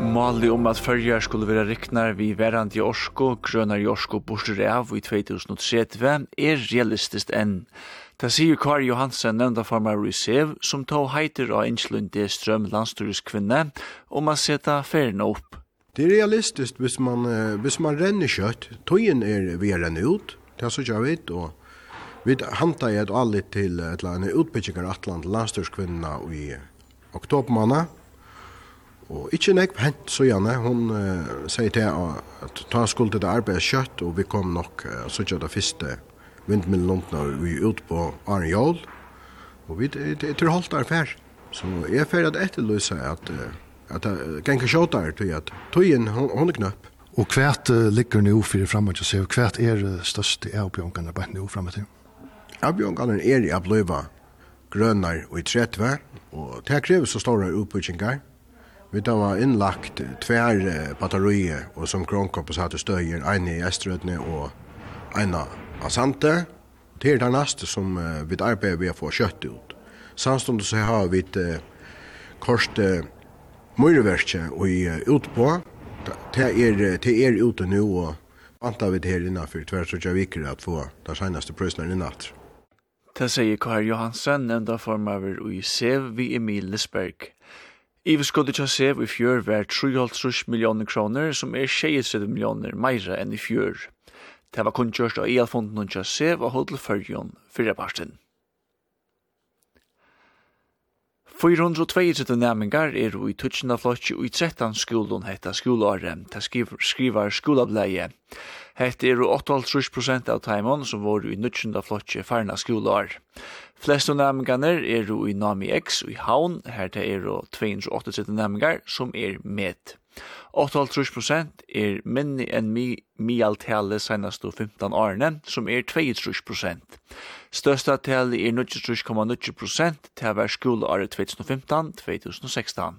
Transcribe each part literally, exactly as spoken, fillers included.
Målet om at Førjar skulle være riknar vi verand i Orsko, grønar i Orsko borster av i tjugohundratrettio er realistisk enn. Det sier Kari Johansen, nevnda formar i Sev, som tog heiter av Inslund D. Strøm, landstyrskvinne, om å sette ferien opp. Det er realistisk hvis man, hvis man renner kjøtt. Tøyen er vi er renner ut, det er så ikke jeg vet, og vi hantar jeg et alle til et eller annet utbygginger atlant landstyrskvinna i oktobermåned. Og ikke nek hent så gjerne, hun uh, sier til at ta skuld til det arbeidet kjøtt, og vi kom nok uh, så ikke det første vindmiddelundene vi ut på Arne Jål, og vi er til holdt der fær. Så jeg er ferdig at etterlyse at, uh, at det ganger kjøtt der, til at tøyen, hun, hun er knøpp. Og hvert uh, ligger nå for fremover til seg, og hvert er uh, største avbjørngene bare nå fremover til? Avbjørngene er i Abløyva, grønner og i trettve, og det krever så store utbygginger. Vi da var innlagt tvær batterier, og som Kronkoppes hadde støyer, en i Estrødne og en av Sante. Det er det neste som uh, vi arbeider ved å få kjøtt ut. Samtidig så har vi et uh, korst uh, møyreverket uh, ut på. Det er, det er ute nå, og antar vi det her innenfor tvær så jeg viker at få de seneste prøysene innatt. Det sier Kari Johansen, nevnda formaver i Sev vi Emil Lisberg. Iveskuldet til Sev i fjør var treoghalvtreds millioner kroner, som er tjuetre millioner meira enn i fjør. Det var kunnkjørst av elfonden til Sev og Hodel Førjon fyrre parten. fire hundre og tjuetre nærmengar er i tutsjende flotje og i tretton skolen hetta skoleåret. Det skriver, skriver skolableie. Hette er åttaoghálvtrýss prosent av timon som var i nutsjende flotje farna skoleår. Flest av nærmengarna er i Nami X og i Havn. Her det er to hundre og åttiåtte nærmengar som er med. åttaoghálvtrýss prosent er minni enn mi, mialtale senast og femton årene, som er tjuetrýss prosent. Største tale er nittiotrýss komma níggju prosent til hver skoleåret tjuetusen og femton til tjuetusen og sekstan.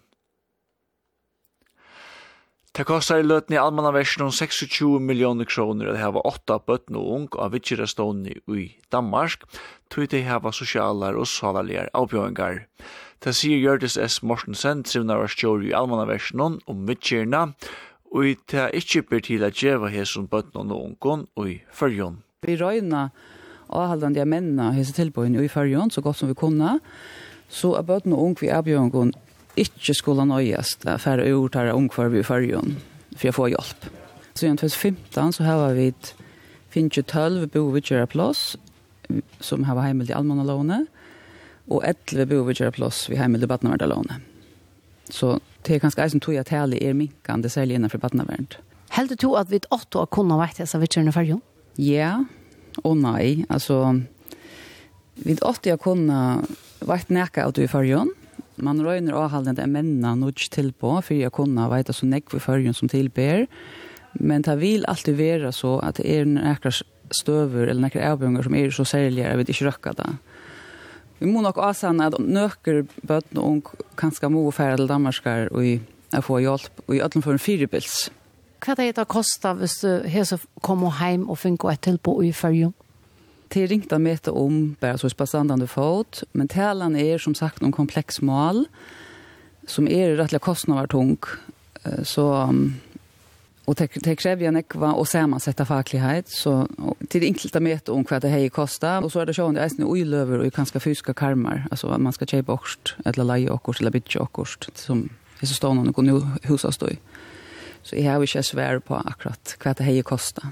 Det kostar i løtene i almannaversen tjueseks millioner kroner at det var åtta bøtten og ung av Vitjerastående i Danmark, tog det hava sosialer og salalige avbjøringar. Det sier Gjørdis S. Mortensen, trivnavarstjåri i almannaversen om Vitjerna, og det er ikke ber til at djeva hesson bøtten og ungen og i Førjon. Vi røyna avhaldande av mennene hese tilbøyene i Førjon så godt som vi kunne, så er bøtten og ung vi avbjøringen ikke skulle nøyest for å gjøre ungkvarv i Førjon for å få hjelp. Så i tjuetusen og femton så har vi finnes tolv bovidgjørerplass som har heimel til allmannalåne, og elleve bovidgjørerplass vi heimel til badnaverdelåne. Så det er ganske eisen tog at hele er minkende, særlig innenfor badnaverd. Heldur du at vi åtte år kunne vært disse vidgjørende Førjon? Ja, og nei. Altså, vi åtte år kunne vært nækka av du i Førjon. Man røyner avhaldende av mennene noe til på, for jeg kunne vite så nekk for Førjon som tilber. Men det vil alltid være så at det er nekker støver eller nekker avbjørnger som er så særlige, jeg vet ikke røkka det. Vi må nok avsanne at nøkker bøtten og ung kanskje må fære til Danmarskar og jeg får hjelp, og i øtlen for en firebils. Hva er det kostet hvis du hese kommer hjem og finner et tilbå i Førjon? Det ringte med om bare så spasandande fot, men talan er som sagt noen kompleks mål som er rettelig kostnadstung. Så och det det kräver en ekva och sammansätta facklighet så till det enkla med om vad det här kostar och så är det så att det är oilöver och kanske fysiska karmar alltså att man ska köpa ost eller leja ost eller byta ost som är så står någon nu husa stå i. Så jag har ju inte svär på akkurat vad det här kostar.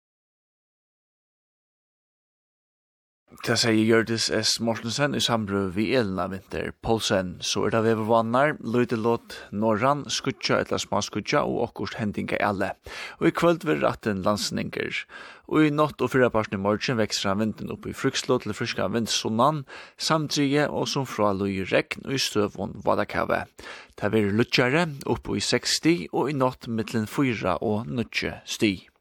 Det sier Gjørdis S. Mortensen i sambrød vi Elna Vinter Poulsen. Så er det vevervannar, løydelåt norran, skutja eller smaskutja og okkurst hendinga alle. Og i kvöld vil ratten landsninger. Og i natt og fyrirparten i morgen vekser han vinden opp i frukslå til friska vindssonan, samtrige og som fra løy regn og i støvån vadakave. Det vil lutsjare opp i seksti og i natt mittlen fyra og nutje sti.